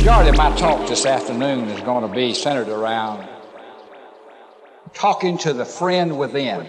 Majority of my talk this afternoon is going to be centered around talking to the friend within.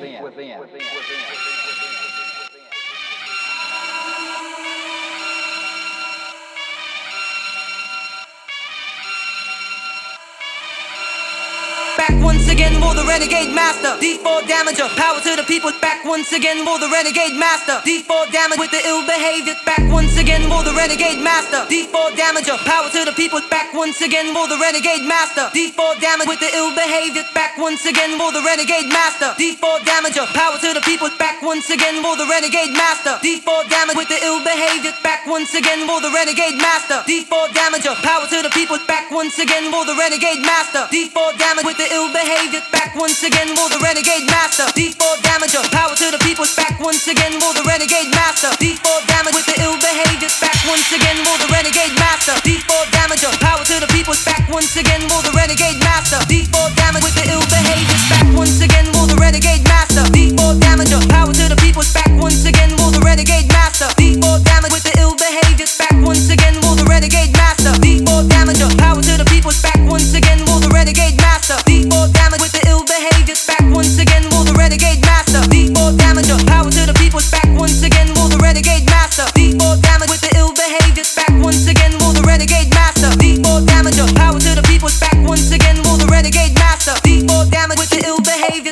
Back once again for the renegade master. D4 damager, power to the people. Back once again for the renegade master. D4 damage with the ill behavior. Back once again for the renegade master. D4 damager, power to the people. Back once again for the renegade master. D4 damage with the ill behavior. Back once again for the renegade master. D4 damager, power to the people. Back once again for the renegade master. D4 damage with the ill behavior. Back once again for the renegade master. D4 damager, power to the people. Back once again for the renegade master. D4 damage with the ill behavior. Back once again for the renegade master. D4 damager, power to the people. Back once again for the renegade master. D4 damage with the ill behavior. Back once again for the renegade master. D4 damager, power to the people. Back once again for the renegade master. D4 damage with the ill behavior. Back once again for the renegade master. D4 damager, power to the people. Back once again for the renegade master. D4 damage with the ill behavior. Back once again for the renegade master. D4 damager, power to the people. Back once again for the renegade master. D4 damage with the ill behavior. Back once again for the renegade master. D4 damager, power to the people. Back once again for the renegade master. D4 damage with the ill behavior. Back once again for the renegade master. D4 damager, power to the people. Back once again for the renegade master. D4 damage with the ill behavior.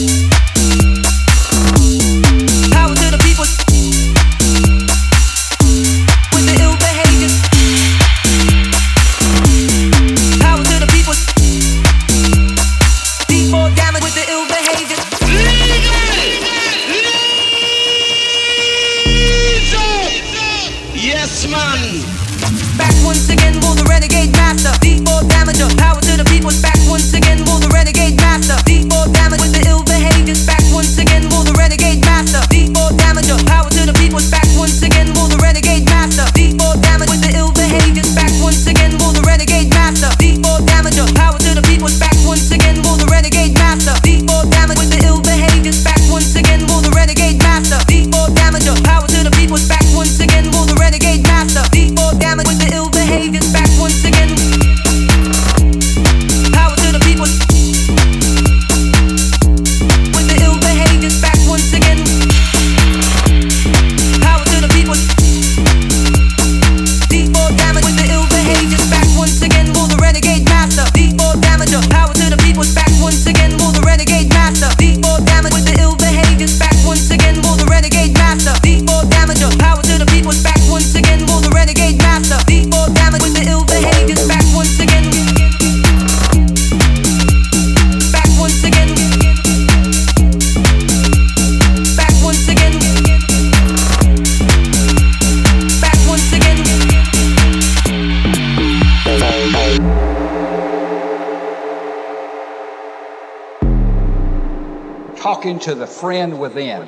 Power to the people. With the ill behavior. Power to the people. D4 damage with the ill behavior. Yes, man. Back once again for the renegade master. D4 damager, power to the people. Back once again for the renegade master. D4 damage with the ill behavior. Back once again for the renegade master. D4 damager, power to the people. Back once again for the renegade master. D4 damage with the ill behavior. Back once again for the renegade master. D4 damager, power to the people. Back once again for the renegade master. D4 damage with the ill behavior. Back once again for the renegade master. D4 damager, power to the people. Back once again for the renegade master. D4 damage with the ill behavior. Back once again. Power to the people. With the ill behavior. Back once again. Power to the people. D4 damage with the ill behavior. Back once again for the renegade master. D4 damager. Power to the people. Back once again for the renegade master. D4 damage with the ill behavior. Back once again for the renegade master. D4 damager. Power to the people. Back once again for the renegade master. D4 damage with the ill behavior. Back once again. Back once again. Back once again. Back once again. Talking to the friend within.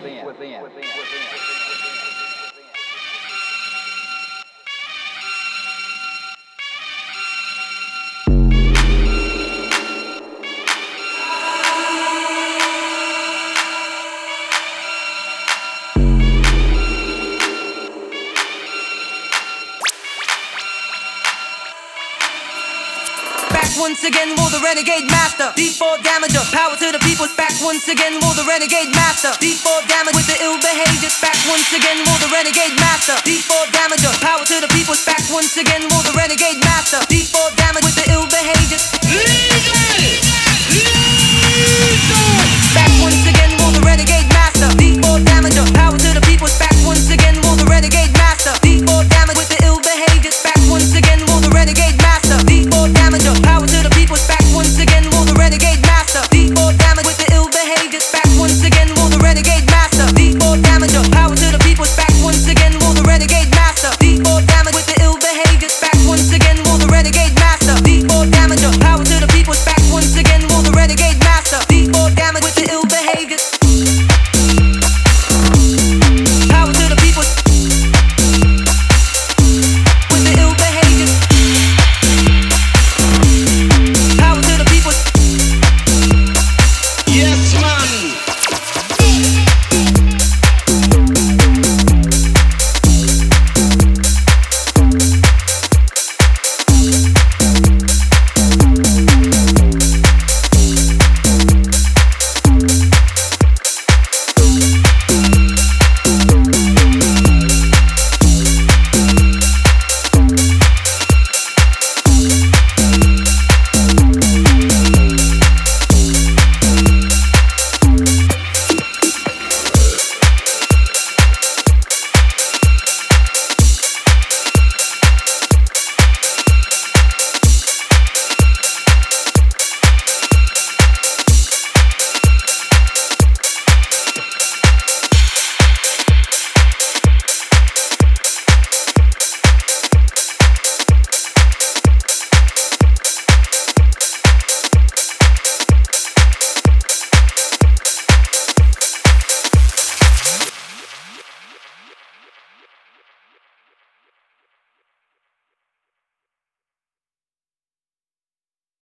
Once again for the renegade master. D4 damager, power to the people. Back once again for the renegade master. D4 damage with the ill behavior. Back once again for the renegade master. D4 damager, power to the people. Back once again for the renegade master. D4 damage with the